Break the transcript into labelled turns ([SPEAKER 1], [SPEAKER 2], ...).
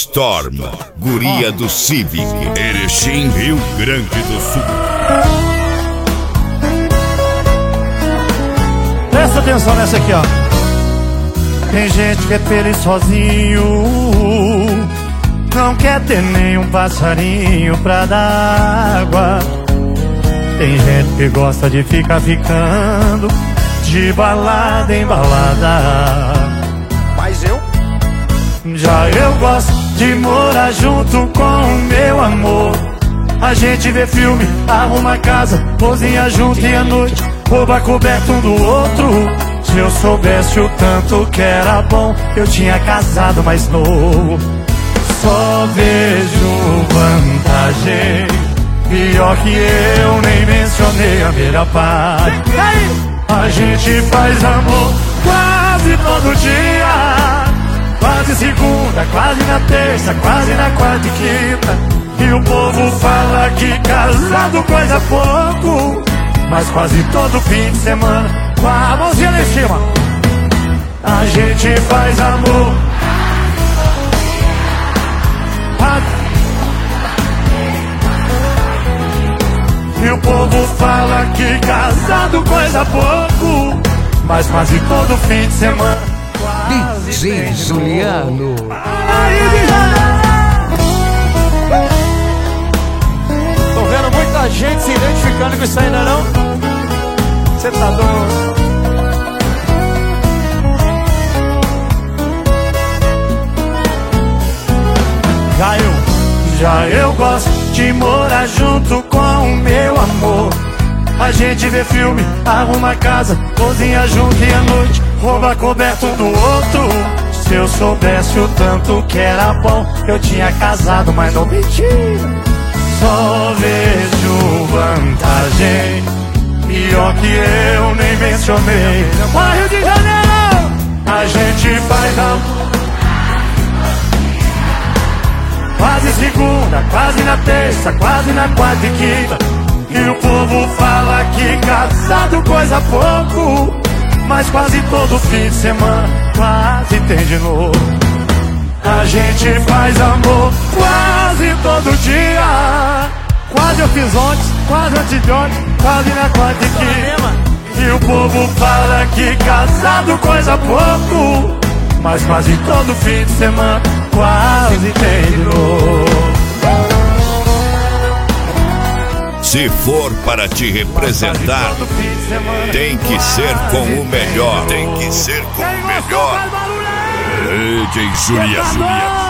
[SPEAKER 1] Storm, guria do Civic, Erechim, Rio Grande do Sul.
[SPEAKER 2] Presta atenção nessa aqui, ó. Tem gente que é feliz sozinho, não quer ter nenhum passarinho pra dar água. Tem gente que gosta de ficar ficando de balada em balada.
[SPEAKER 3] Mas
[SPEAKER 2] Já eu gosto de morar junto com o meu amor. A gente vê filme, arruma casa, cozinha junto e à noite rouba coberto um do outro. Se eu soubesse o tanto que era bom, eu tinha casado mais novo. Só vejo vantagem, pior que eu nem mencionei a melhor parte. A gente faz amor quase todo dia, quase segunda, quase na terça, quase na quarta e quinta. E o povo fala que casado coisa pouco, mas quase todo fim de semana, com a mãozinha lá em cima, a gente faz amor. E o povo fala que casado coisa pouco, mas quase todo fim de semana,
[SPEAKER 4] DJ Juliano.
[SPEAKER 3] tô vendo muita gente se identificando com isso ainda não? Você tá doido?
[SPEAKER 2] Já eu gosto de morar junto com o meu amor. A gente vê filme, arruma casa, cozinha junto e à noite rouba coberto um do outro. Se eu soubesse o tanto que era bom, eu tinha casado, mas não mentira. Só vejo vantagem, pior que eu nem mencionei. Rio de Janeiro, a gente faz amor quase segunda, quase na terça, quase na quarta e quinta. E o povo fala que casado coisa pouco, mas quase todo fim de semana quase tem de novo. A gente faz amor quase todo dia, quase eu fiz ontem, quase antes de ontem, quase na quarta e quinta. E o povo fala que casado coisa pouco, mas quase todo fim de semana quase tem de novo.
[SPEAKER 1] Se for para te representar, tem que ser com o melhor. Tem que ser com o melhor. DJ Juliano.